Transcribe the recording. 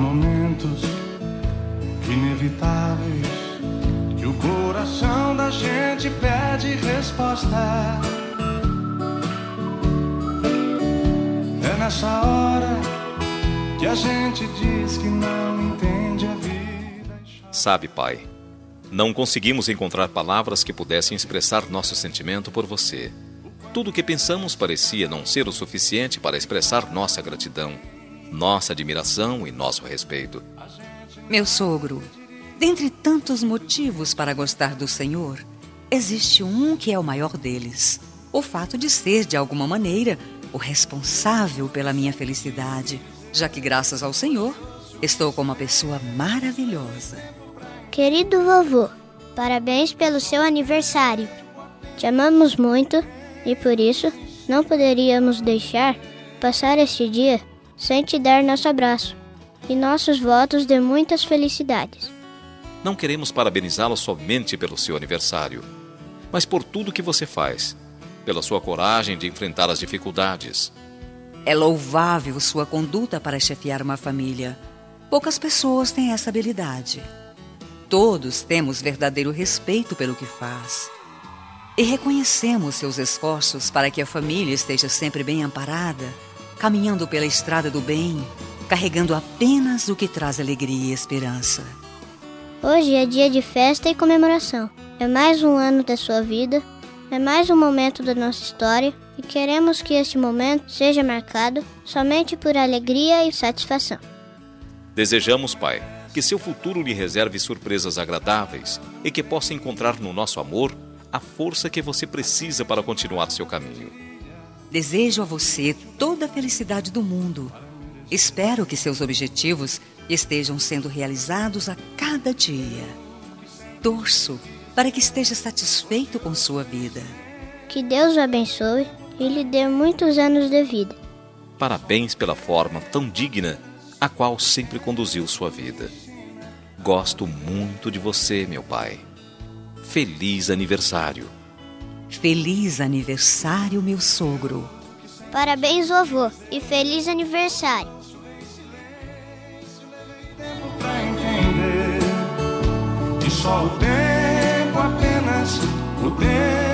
momentos inevitáveis que o coração da gente pede resposta. É nessa hora que a gente diz que não entende a vida. Sabe, pai, não conseguimos encontrar palavras que pudessem expressar nosso sentimento por você. Tudo o que pensamos parecia não ser o suficiente para expressar nossa gratidão, nossa admiração e nosso respeito. Meu sogro, dentre tantos motivos para gostar do Senhor, existe um que é o maior deles: o fato de ser, de alguma maneira, o responsável pela minha felicidade, já que, graças ao Senhor, estou com uma pessoa maravilhosa. Querido vovô, parabéns pelo seu aniversário. Te amamos muito e, por isso, não poderíamos deixar passar este dia sem te dar nosso abraço e nossos votos de muitas felicidades. Não queremos parabenizá-lo somente pelo seu aniversário, mas por tudo que você faz, pela sua coragem de enfrentar as dificuldades. É louvável sua conduta para chefiar uma família. Poucas pessoas têm essa habilidade. Todos temos verdadeiro respeito pelo que faz. E reconhecemos seus esforços para que a família esteja sempre bem amparada, caminhando pela estrada do bem, carregando apenas o que traz alegria e esperança. Hoje é dia de festa e comemoração. É mais um ano da sua vida, é mais um momento da nossa história e queremos que este momento seja marcado somente por alegria e satisfação. Desejamos, pai, que seu futuro lhe reserve surpresas agradáveis e que possa encontrar no nosso amor a força que você precisa para continuar seu caminho. Desejo a você toda a felicidade do mundo. Espero que seus objetivos estejam sendo realizados a cada dia. Torço para que esteja satisfeito com sua vida. Que Deus o abençoe e lhe dê muitos anos de vida. Parabéns pela forma tão digna a qual sempre conduziu sua vida. Gosto muito de você, meu pai. Feliz aniversário. Feliz aniversário, meu sogro. Parabéns, vovô, e feliz aniversário. Pra entender que só o tempo, apenas o tempo